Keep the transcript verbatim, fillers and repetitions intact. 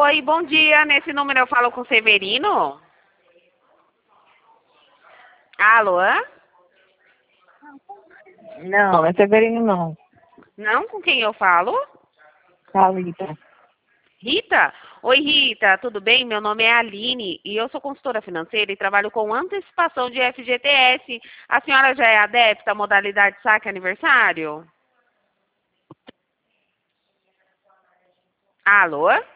Oi, bom dia. Nesse número eu falo com o Severino? Alô? Não, não é Severino, não. Não? Com quem eu falo? Thalita. Rita? Oi, Rita, tudo bem? Meu nome é Aline e eu sou consultora financeira e trabalho com antecipação de F G T S. A senhora já é adepta à modalidade saque aniversário? Alô?